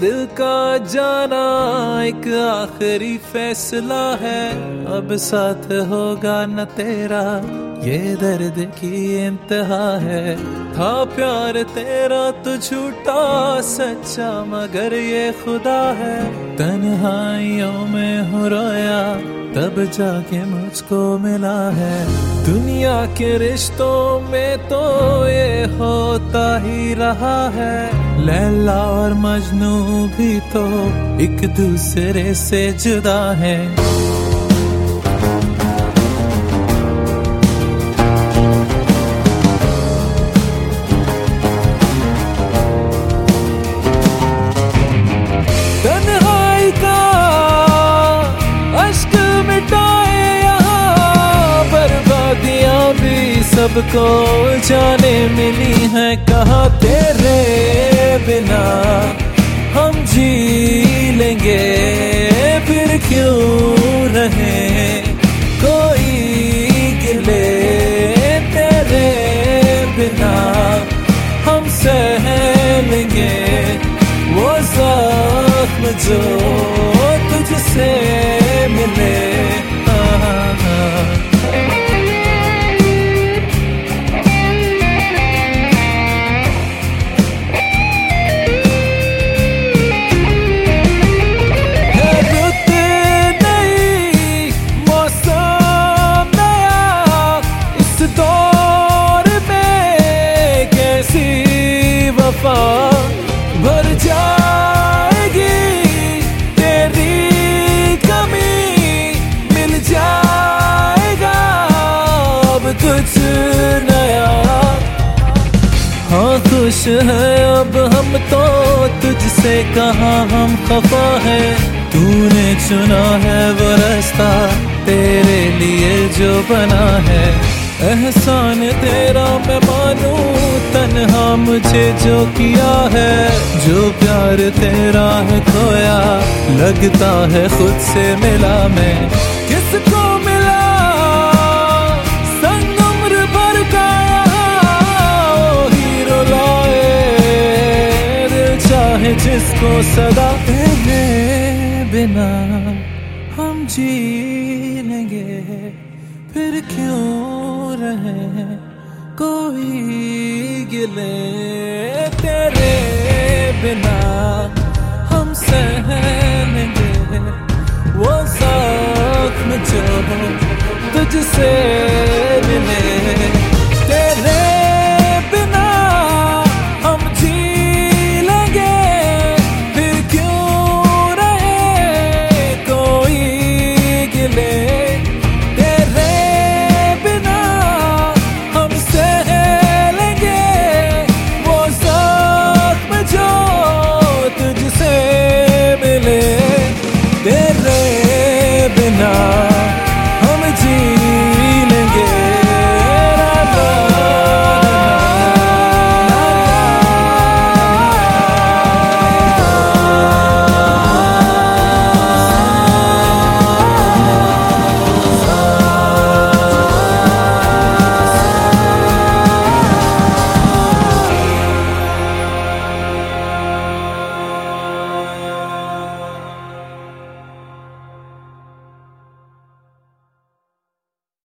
दिल का जाना एक आखिरी फैसला है, अब साथ होगा न तेरा ये दर्द की इंतहा है। था प्यार तेरा तो झूठा सच्चा मगर ये खुदा है, तन्हाइयों में हूँ रोया तब जाके मुझको मिला है। दुनिया के रिश्तों में तो ये होता ही रहा है, लैला और मजनू भी तो एक दूसरे से जुदा है। तन्हाई का अश्क मिटाए यहाँ, बर्बादियां भी सबको जाने मिली हैं। कहाँ तेरे बिना हम जी लेंगे, फिर क्यों रहे कोई गिले, तेरे बिना हम सह लेंगे वो ज़ख्म जो तुझसे मिले। भर जाएगी तेरी कमी, मिल जाएगा अब कुछ नया। हाँ खुश है अब हम तो तुझसे, कहाँ हम खफा है। तूने चुना है वो रास्ता तेरे लिए जो बना है, एहसान तेरा मैं मानूं तन्हा मुझे जो किया है। जो प्यार तेरा है खोया लगता है खुद से मिला मैं, किसको मिला संग उम्र भर का यहाँ, हीरो लाए दिल चाहे जिसको सदा। तेरे बिना हम जी लेंगे फिर क्यों रहे कोई गिले, तेरे बिना हम सह लेंगे वो ज़ख्म जो तुझसे मिले। तेरे बिना हम जी लेंगे फिर क्यों रहे कोई गिले, तेरे बिना